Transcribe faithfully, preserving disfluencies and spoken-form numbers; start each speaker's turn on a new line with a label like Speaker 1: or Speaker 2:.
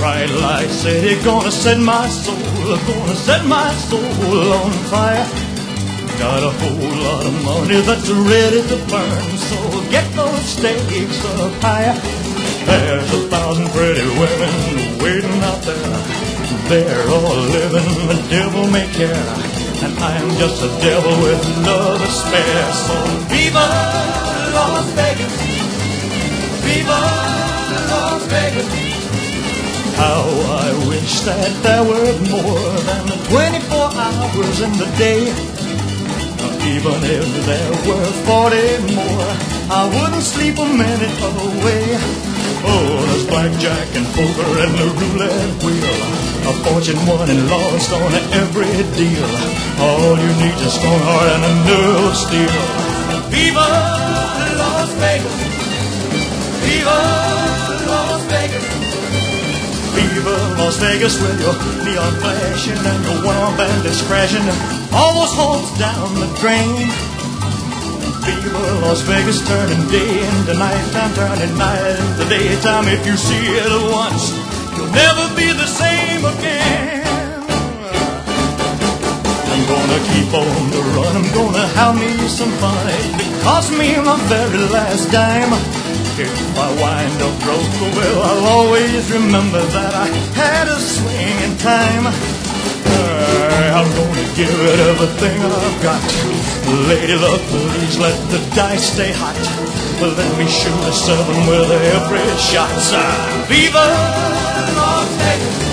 Speaker 1: Bright light city, gonna set my soul, gonna set my soul on fire. Got a whole lot of money that's ready to burn, so get those stakes up higher. There's a thousand pretty women waiting out there. They're all living the devil may care, and I'm just a devil with love to spare. So viva Las Vegas, viva Las Vegas. How I wish that there were more than the twenty-four hours in the day. Even if there were forty more, I wouldn't sleep a minute away. Oh, there's blackjack and poker and the roulette wheel, a fortune won and lost on every deal. All you need is a strong heart and a nerve of steel. Viva Las Vegas, viva Las Vegas, viva Las Vegas, with your neon flashing and your wild bandits crashing, all those homes down the drain. Viva Las Vegas, turning day into nighttime, turning night into daytime. If you see it once, you'll never be the same again. I'm gonna keep on the run, I'm gonna have me some fun. It cost me my very last dime. If I wind up broke, well, I'll always remember that I had a swing in time. Uh, I'm gonna give it everything I've got. Lady luck, please let the dice stay hot. Let me shoot a seven with every shot. Viva Las Vegas.